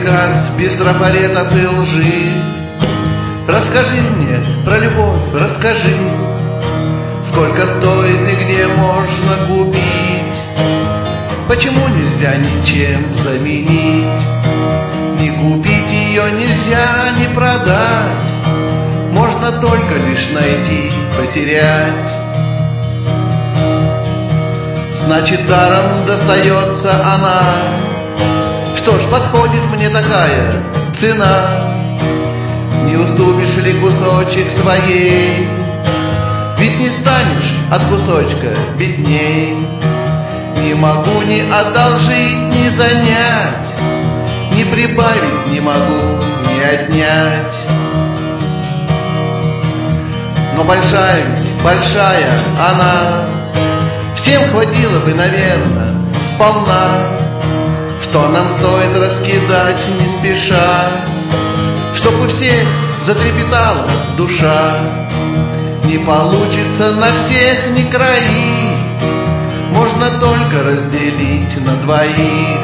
прикрас, без трафаретов и лжи. Расскажи мне про любовь, расскажи, сколько стоит и где можно купить. Почему нельзя ничем заменить? Не купить ее нельзя, не продать, можно только лишь найти, потерять. Значит, даром достается она. Что ж, подходит мне такая цена. Не уступишь ли кусочек своей? Ведь не станешь от кусочка бедней. Не могу ни одолжить, ни занять, ни прибавить не могу, ни отнять. Но большая ведь, большая она, всем хватило бы, наверное, сполна. Что нам стоит раскидать не спеша, чтоб у всех затрепетала душа. Не получится на всех ни краи, можно только разделить на двоих.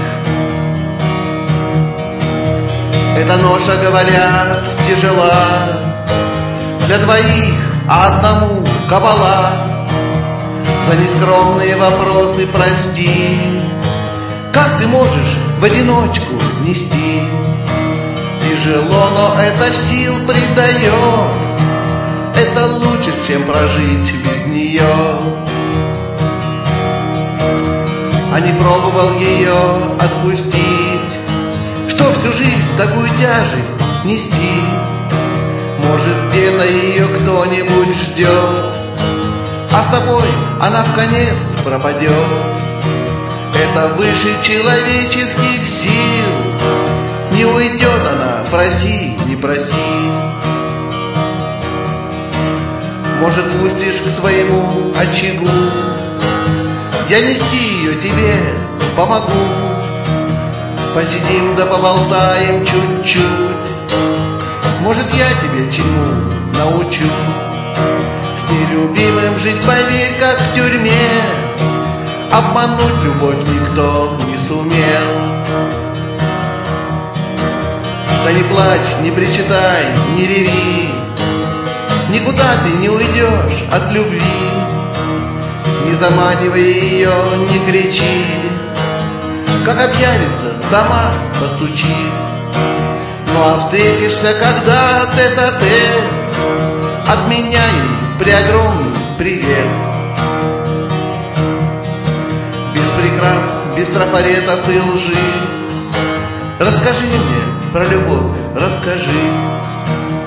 Эта ноша, говорят, тяжела для двоих, а одному кабала. За нескромные вопросы прости, как ты можешь в одиночку нести? Тяжело, но это сил придает, это лучше, чем прожить без нее. А не пробовал ее отпустить, что всю жизнь такую тяжесть нести. Может, где-то ее кто-нибудь ждет, а с тобой она вконец пропадет. Это выше человеческих сил, не уйдет она, проси, не проси. Может, пустишь к своему очагу, я нести ее тебе помогу. Посидим да поболтаем чуть-чуть, может, я тебе чему научу. С нелюбимым жить, поверь, как в тюрьме, обмануть любовь никто не сумел. Да не плачь, не причитай, не реви, никуда ты не уйдешь от любви. Не заманивай ее, не кричи, как объявится, сама постучит. Ну а встретишься, когда тет-а-тет, от меня ей преогромный привет. Без прикрас, без трафаретов и лжи, расскажи мне про любовь, расскажи.